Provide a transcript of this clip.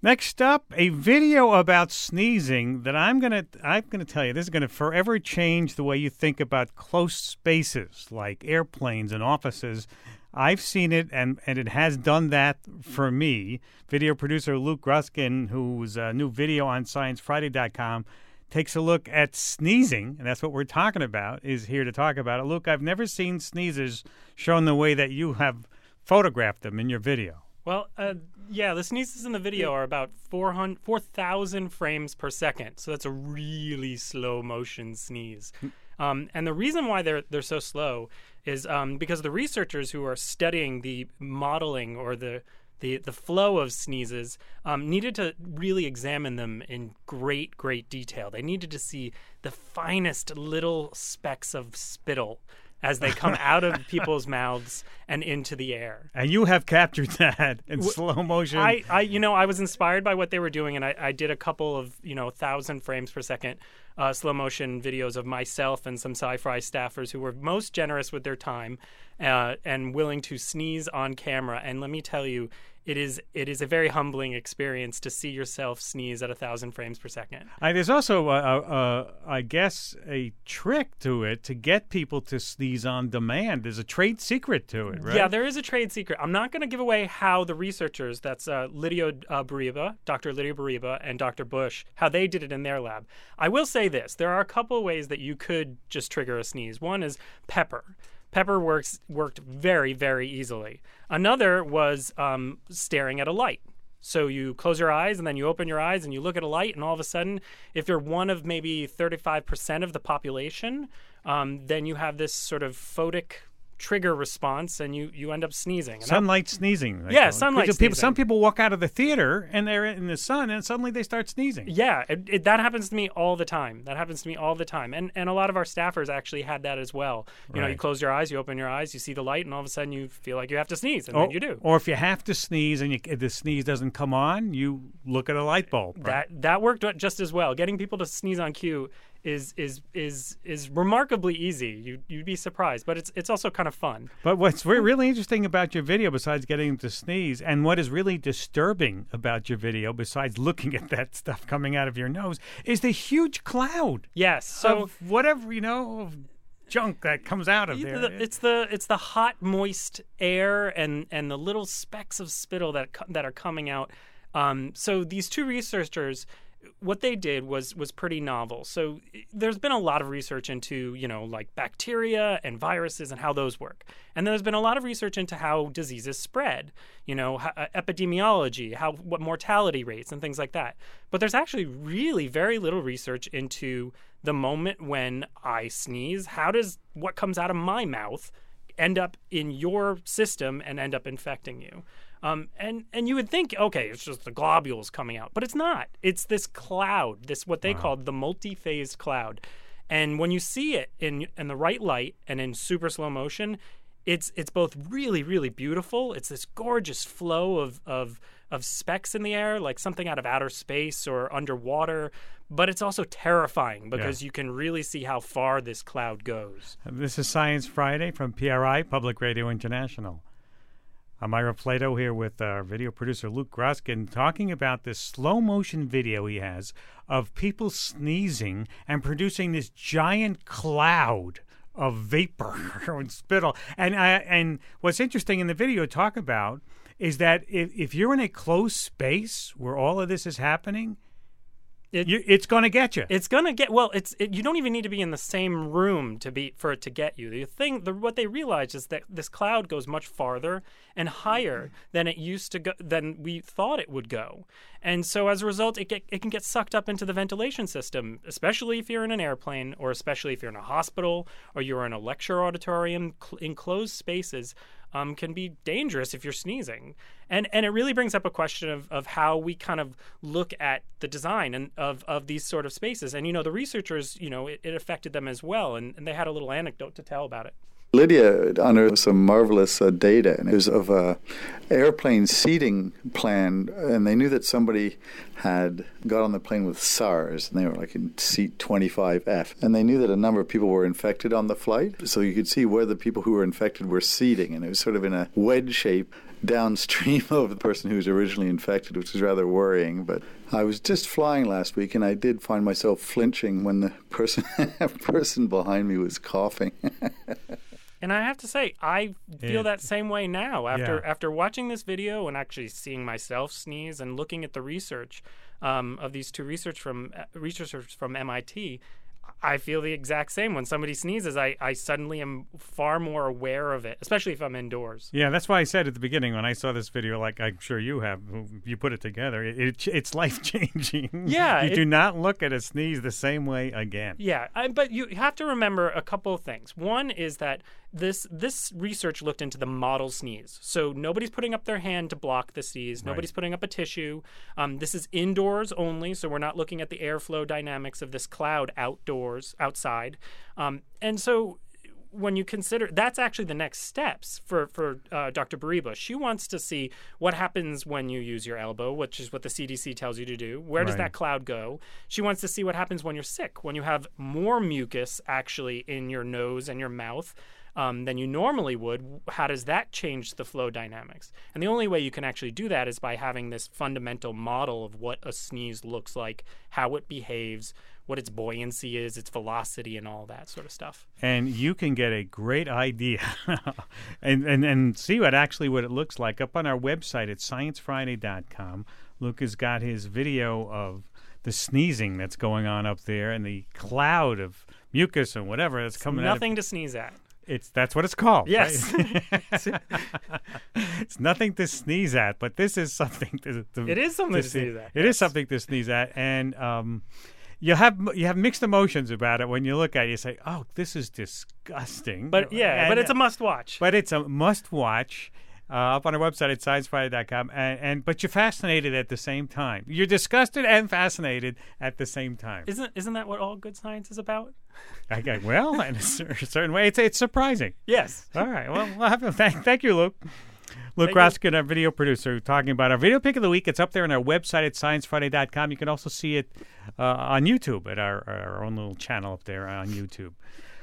Next up, a video about sneezing that I'm gonna tell you. This is gonna forever change the way you think about close spaces like airplanes and offices. I've seen it, and it has done that for me. Video producer Luke Gruskin, whose new video on ScienceFriday.com takes a look at sneezing, and that's what we're talking about, is here to talk about it. Luke, I've never seen sneezes shown the way that you have photographed them in your video. Well, the sneezes in the video are about 4,000 frames per second, so that's a really slow motion sneeze. And the reason why they're so slow is because the researchers who are studying the modeling or the flow of sneezes needed to really examine them in great detail. They needed to see the finest little specks of spittle as they come out of people's mouths and into the air. And you have captured that in slow motion. I was inspired by what they were doing, and I did a couple of 1,000 frames per second slow motion videos of myself and some Sci-Fi staffers who were most generous with their time and willing to sneeze on camera. And let me tell you, it is a very humbling experience to see yourself sneeze at 1,000 frames per second. There's also, I guess, a trick to it to get people to sneeze on demand. There's a trade secret to it, right? Yeah, there is a trade secret. I'm not going to give away how the researchers, that's Lydia Bariba, Dr. Lydia Bariba, and Dr. Bush, how they did it in their lab. I will say this. There are a couple of ways that you could just trigger a sneeze. One is pepper. Pepper worked very, very easily. Another was staring at a light. So you close your eyes and then you open your eyes and you look at a light, and all of a sudden, if you're one of maybe 35% of the population, then you have this sort of photic trigger response, and you end up sneezing. Sunlight sneezing. Yeah, sunlight sneezing. Some people walk out of the theater and they're in the sun, and suddenly they start sneezing. Yeah, that happens to me all the time. And a lot of our staffers actually had that as well. You close your eyes, you open your eyes, you see the light, and all of a sudden you feel like you have to sneeze, and then you do. Or if you have to sneeze and the sneeze doesn't come on, you look at a light bulb. Right? That worked just as well. Getting people to sneeze on cue is remarkably easy. You'd be surprised, but it's also kind of fun. But what's really interesting about your video, besides getting them to sneeze, and what is really disturbing about your video, besides looking at that stuff coming out of your nose, is the huge cloud. Yes. So of whatever of junk that comes out of there. It's the hot, moist air and the little specks of spittle that are coming out. So these two researchers, what they did was pretty novel. So there's been a lot of research into, like bacteria and viruses and how those work. And there's been a lot of research into how diseases spread, epidemiology, what mortality rates and things like that. But there's actually really very little research into the moment when I sneeze. How does what comes out of my mouth end up in your system and end up infecting you? And you would think, okay, it's just the globules coming out, but it's not. It's this cloud, what they called the multi-phased cloud. And when you see it in the right light and in super slow motion, it's both really, really beautiful. It's this gorgeous flow of specks in the air, like something out of outer space or underwater. But it's also terrifying because you can really see how far this cloud goes. This is Science Friday from PRI, Public Radio International. I'm Ira Plato here with our video producer Luke Gruskin talking about this slow motion video he has of people sneezing and producing this giant cloud of vapor and spittle. And what's interesting in the video talk about is that if you're in a closed space where all of this is happening, it's going to get you. It's going to get you don't even need to be in the same room for it to get you. What they realized is that this cloud goes much farther and higher than it used to go, than we thought it would go. And so as a result, it can get sucked up into the ventilation system, especially if you're in an airplane, or especially if you're in a hospital or you're in a lecture auditorium. Enclosed spaces can be dangerous if you're sneezing. And it really brings up a question of how we kind of look at the design of these sort of spaces. And, the researchers, it affected them as well. And they had a little anecdote to tell about it. Lydia unearthed some marvelous data, and it was of a airplane seating plan, and they knew that somebody had got on the plane with SARS, and they were like in seat 25F, and they knew that a number of people were infected on the flight, so you could see where the people who were infected were seating, and it was sort of in a wedge shape downstream of the person who was originally infected, which was rather worrying. But I was just flying last week, and I did find myself flinching when the person behind me was coughing. And I have to say, I feel that same way now after watching this video and actually seeing myself sneeze and looking at the research of these two researchers from MIT. I feel the exact same. When somebody sneezes, I suddenly am far more aware of it, especially if I'm indoors. Yeah, that's why I said at the beginning when I saw this video, like I'm sure you have, you put it together, it's life-changing. Yeah. You do not look at a sneeze the same way again. Yeah, but you have to remember a couple of things. One is that this research looked into the model sneeze. So nobody's putting up their hand to block the sneeze. Right. Nobody's putting up a tissue. This is indoors only, so we're not looking at the airflow dynamics of this cloud outside. And so when you consider, that's actually the next steps for Dr. Bariba. She wants to see what happens when you use your elbow, which is what the CDC tells you to do. Where does that cloud go? She wants to see what happens when you're sick, when you have more mucus actually in your nose and your mouth than you normally would. How does that change the flow dynamics? And the only way you can actually do that is by having this fundamental model of what a sneeze looks like, how it behaves, what its buoyancy is, its velocity, and all that sort of stuff. And you can get a great idea and see what it looks like up on our website at sciencefriday.com. Luke has got his video of the sneezing that's going on up there and the cloud of mucus and whatever that's coming out. Nothing to sneeze at. That's what it's called. Yes. Right? It's nothing to sneeze at, but this is something it is something to sneeze at. It is something to sneeze at, and you have mixed emotions about it when you look at it. You say, "Oh, this is disgusting." But but it's a must-watch. But it's a must-watch. Up on our website at sciencefriday.com, but you're fascinated at the same time. You're disgusted and fascinated at the same time. Isn't that what all good science is about? Well, in a certain way, it's surprising. Yes. All right. Well, thank you, Luke. Luke Roskin, our video producer, talking about our video pick of the week. It's up there on our website at sciencefriday.com. You can also see it on YouTube at our own little channel up there on YouTube.